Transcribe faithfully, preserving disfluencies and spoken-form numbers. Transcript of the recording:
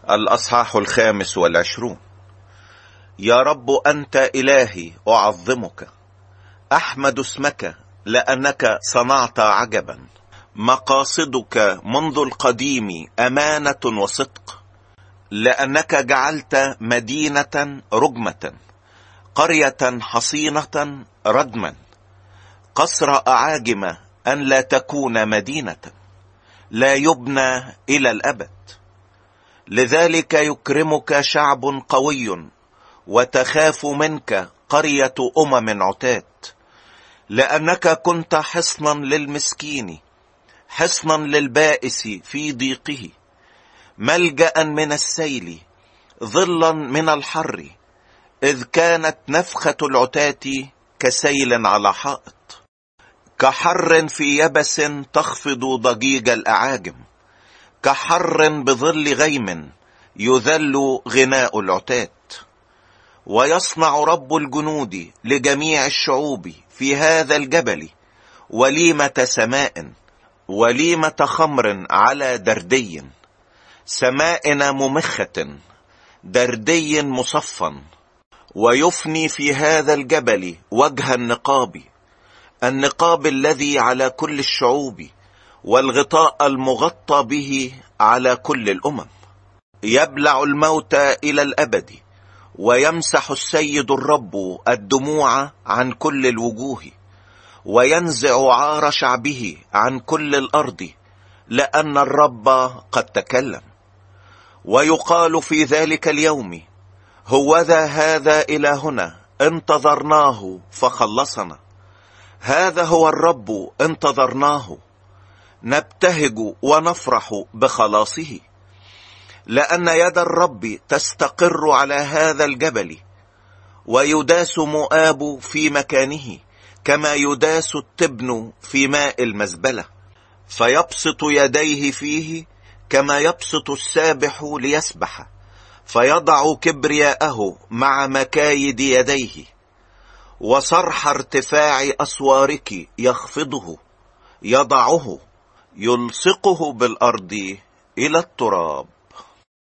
الأصحاح الخامس والعشرون. يا رب أنت إلهي أعظمك، أحمد اسمك لأنك صنعت عجبا. مقاصدك منذ القديم أمانة وصدق، لأنك جعلت مدينة رجمة، قرية حصينة ردما، قصر أعاجم أن لا تكون مدينة، لا يبنى إلى الأبد. لذلك يكرمك شعب قوي، وتخاف منك قرية أمم عتات، لأنك كنت حصنا للمسكين، حصنا للبائس في ضيقه، ملجأ من السيل، ظلا من الحر، إذ كانت نفخة العتات كسيل على حائط، كحر في يبس تخفض ضجيج الأعاجم، كحر بظل غيم يذل غناء العتات. ويصنع رب الجنود لجميع الشعوب في هذا الجبل وليمة سماء، وليمة خمر على دردي، سماء ممخة، دردي مصفا. ويفني في هذا الجبل وجه النقاب، النقاب الذي على كل الشعوب، والغطاء المغطى به على كل الأمم. يبلع الموت إلى الأبد، ويمسح السيد الرب الدموع عن كل الوجوه، وينزع عار شعبه عن كل الأرض، لأن الرب قد تكلم. ويقال في ذلك اليوم: هوذا هذا إلهنا انتظرناه فخلصنا، هذا هو الرب انتظرناه، نبتهج ونفرح بخلاصه. لأن يد الرب تستقر على هذا الجبل، ويداس مؤاب في مكانه، كما يداس التبن في ماء المزبلة، فيبسط يديه فيه كما يبسط السابح ليسبح، فيضع كبرياءه مع مكايد يديه، وصرح ارتفاع أسوارك يخفضه، يضعه، يلصقه بالأرض إلى التراب.